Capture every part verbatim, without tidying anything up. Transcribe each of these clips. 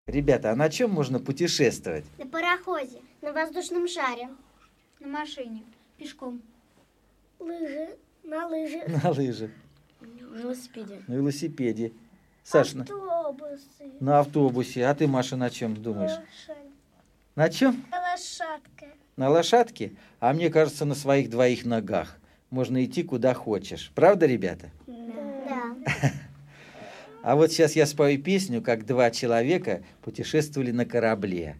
Ребята, а на чем можно путешествовать? На пароходе, на воздушном шаре, на машине, пешком, лыжи, на лыжах, На лыжах, на велосипеде. на велосипеде. Саш, на, Автобусы. на автобусе. А ты, Маша, на чем думаешь? Лошадь. На чем? Лошадка. На лошадке? А мне кажется, на своих двоих ногах. Можно идти куда хочешь. Правда, ребята? Да. А вот сейчас я спою песню, как два человека путешествовали на корабле.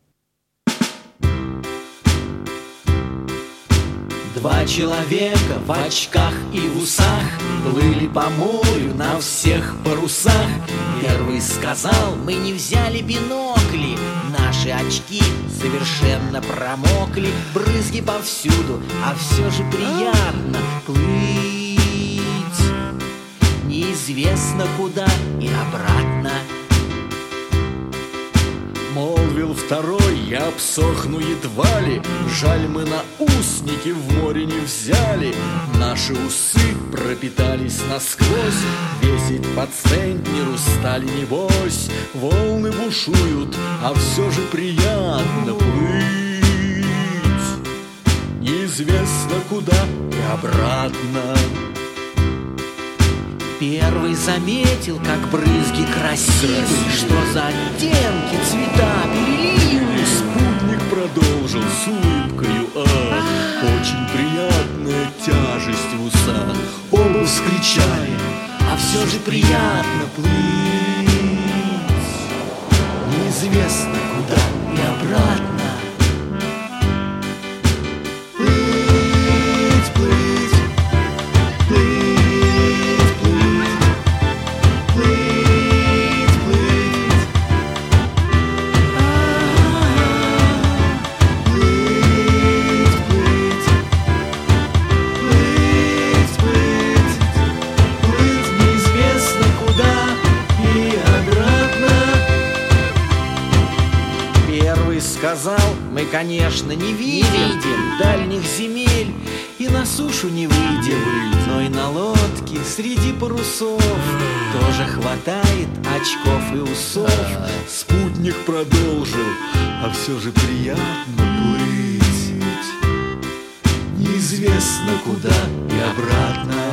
Два человека в очках и в усах плыли по морю на всех парусах. Первый сказал: мы не взяли бинокли, наши очки совершенно промокли. Брызги повсюду, а все же приятно плыть неизвестно куда и обратно. Молвил второй: я обсохну едва ли, жаль, мы на усники в море не взяли. Наши усы пропитались насквозь, весить по центнеру стали небось. Волны бушуют, а все же приятно плыть неизвестно куда и обратно. Первый заметил, как брызги красивы, что за оттенки, цвета, переливы. Спутник продолжил с улыбкою: ах, очень приятная тяжесть в усах. Оба вскричали: а все же приятно плыть неизвестно куда и обратно. Сказал: мы, конечно, не видим, не видим дальних земель и на сушу не выйдем, но и на лодке среди парусов тоже хватает очков и усов. Спутник продолжил: а все же приятно плыть неизвестно куда и обратно.